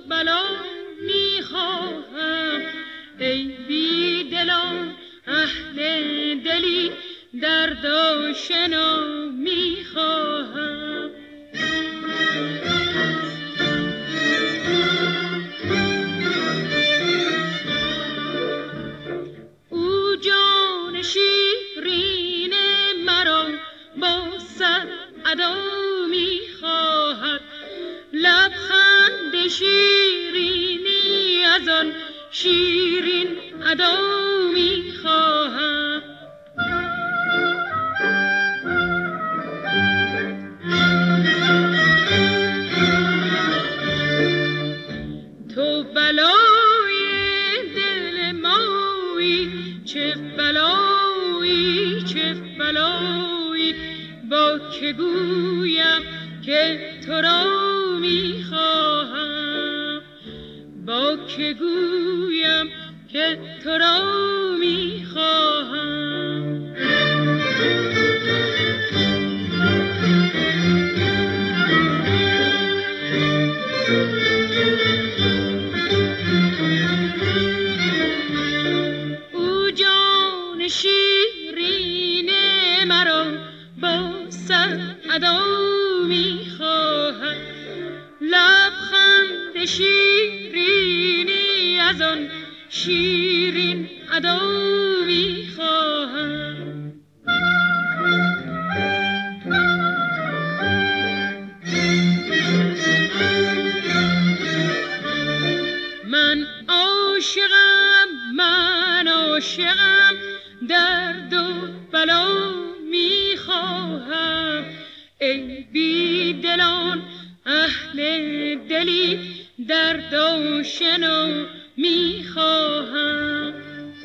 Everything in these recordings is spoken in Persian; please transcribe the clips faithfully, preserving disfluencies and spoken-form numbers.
بلا میخواهم، ای بی دلان اهل دلی درد و شنا میخواهم. او جان شیرین مرا با صد ادا میخواهد، لبخند شیرینی از آن شیرین ادا میخواهم. تو بلای دل مایی، چه بلایی چه بلایی، با که گویم که تو را میخواهم، با که گویم که تو را میخواهم. او جان شیرین مرا با صد ادا میخواهد، لبخند شیرینی از آن شیرین ادا میخواهم. من عاشقم من عاشقم، درد و بلا میخواهم، ای بی دلان اهل دلی درد و شنا میخواهم.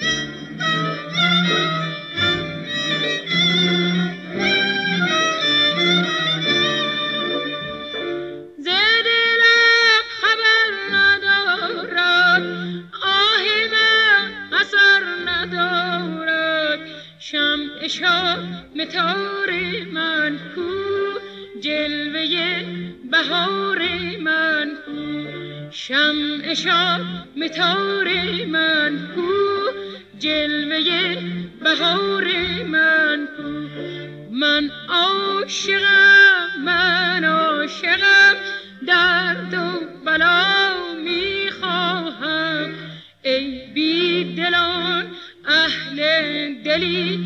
ز دلم خبر ندارد، آه من اثر ندارد، شمع شام تار من کو، جلوه بهار من کو، شمع شام تار من کو، جلوه بهار من کو. من عاشقم من عاشقم، درد و بلا میخواهم، ای بی دلان اهل دلی